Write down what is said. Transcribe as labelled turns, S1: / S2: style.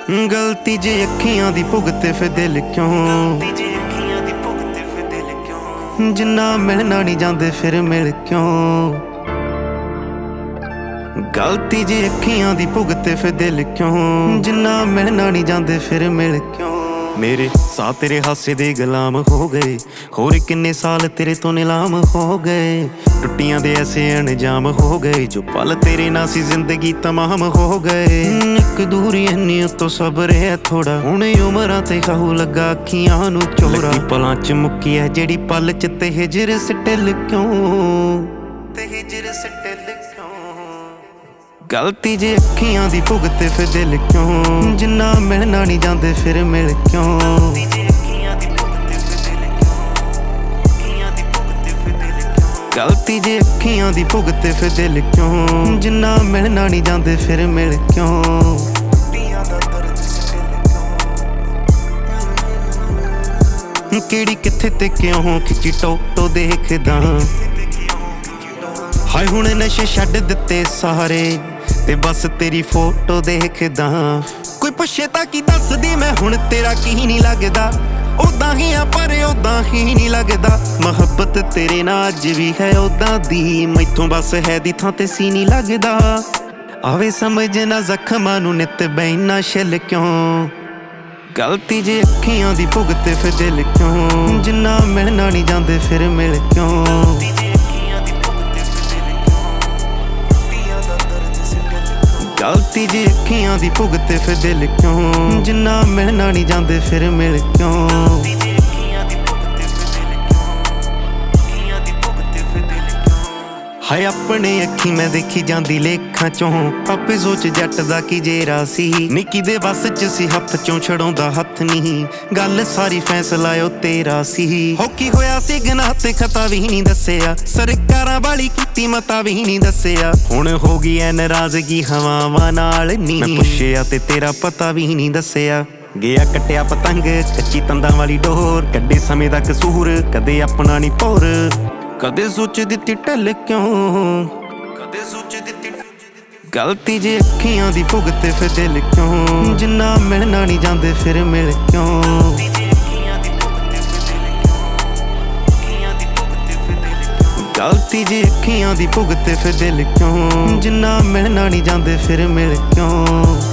S1: गलती जे अखियां दी भुगते फिर दिल क्यों, जिन्ना मिलना नहीं जांदे फिर मिल क्यों। गलती जे अखियां दी भुगते फिर दिल क्यों, जिन्ना मिलना नहीं जांदे फिर मिल क्यों। मेरे साथ तेरे हासे दे गुलाम हो गए, होर किन्ने साल तेरे तो नीलाम हो गए। टुट्टियां दे ऐसे अनजाम हो गए, जो पल तेरे ना सी जिंदगी तमाम हो गए। इक दूरी इन्नी उतो सब्र है थोड़ा, हुण उमरां ते खाऊ लगा अखियां नू चोरा। पलां च मुक्की है जेड़ी पल च ते हिजर स्टिल क्यों, ते हिजर स्टिल क्यों। गलती जे अखियां दी भुगते फिर दिल क्यों, जिन्ना मिलना नहीं जांदे फिर मिल क्यों। गलती जे अखियां दी भुगते फिर दिल क्यों, जिन्ना मिलना नहीं जांदे फिर मिल क्यों। केड़ी किथे ते क्यों खिची टोटो देखदा, हाय हुण नशे छड्ड दित्ते सारे ते बस तेरी फोटो देखदा। कोई पुछे तां की दस दी मैं हुण तेरा की नहीं लगदा, ओदां ही आ पर ओदां ही नहीं लगदा। मुहब्बत तेरे नाल अज भी है ओदां दी, मैथों बस है दी थां ते सी नहीं लगदा। आवे समझ ना जख्मां नूं नित बैना छिल क्यों। गलती जे अखियां दी भुगते फिर दिल क्यों, जिन्ना मिलना नहीं जांदे फिर मिल क्यों। गलती जे अखियां दी भुगते फिर दिल क्यों, जिन्ना मिलना नहीं जांदे फिर मिल क्यों। हाय अपने अखी मैं देखी जांदी लेखां चों, आपे सोच जट दा की जेरा सी। निक्की दे बस च सी हत्थ चों छड़ाउंदा हत्थ नहीं, गल सारी फैसला ओ तेरा सी। होकी होया सी गनाह ते खता भी नहीं दस्सिया, सरकारां वाली कीती मता भी नहीं दस्सिया। हुण हो गई ऐ नाराजगी हवावां नाल नी, मैं पुछया ते तेरा पता भी नहीं दस्सिया। गया कट्टिया पतंग कच्ची तंदां वाली डोर, कड्डे समय दा कसूर कदे अपना नहीं भोर। कदे सोच दित्ती ढल क्यों, कदे सोच दित्ती। गलती जे अखियां दी भुगते फिर दिल क्यों, जिन्ना मिलना नहीं जांदे फिर मिल क्यों। गलती जे अखियां दी भुगते फिर दिल क्यों, जिन्ना मिलना नहीं जांदे फिर मिल क्यों।